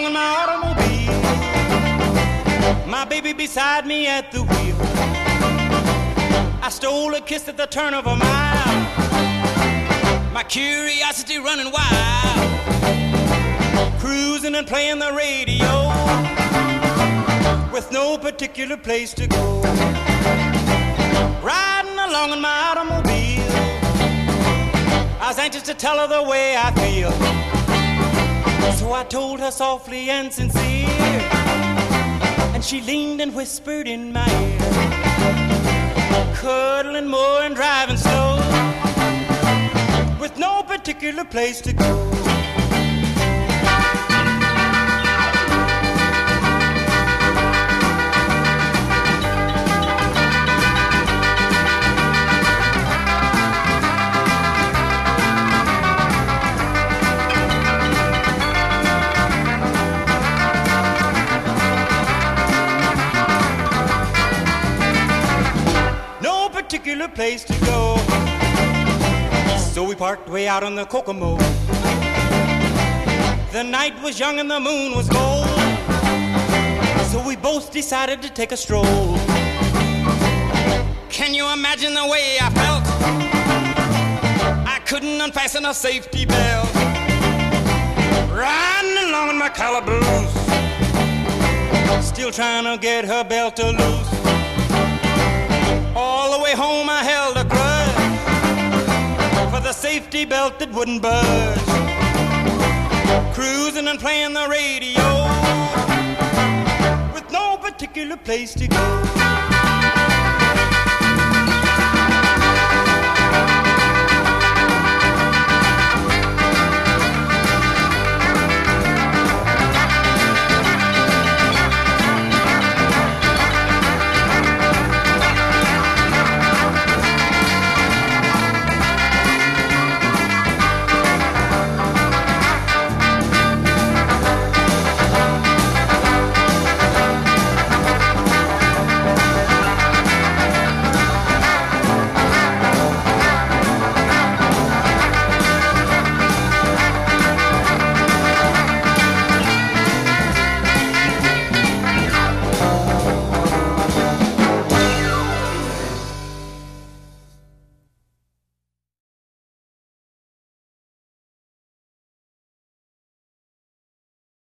along in my automobile, my baby beside me at the wheel. I stole a kiss at the turn of a mile, my curiosity running wild, cruising and playing the radio with no particular place to go. Riding along in my automobile, I was anxious to tell her the way I feel. So I told her softly and sincere, and she leaned and whispered in my ear, cuddling more and driving slow, with no particular place to go. Particular place to go. So we parked way out on the Kokomo. The night was young and the moon was gold, so we both decided to take a stroll. Can you imagine the way I felt? I couldn't unfasten a safety belt, riding along in my calaboose, still trying to get her belt to loose. All the way home I held a grudge for the safety belt that wouldn't budge, cruising and playing the radio with no particular place to go.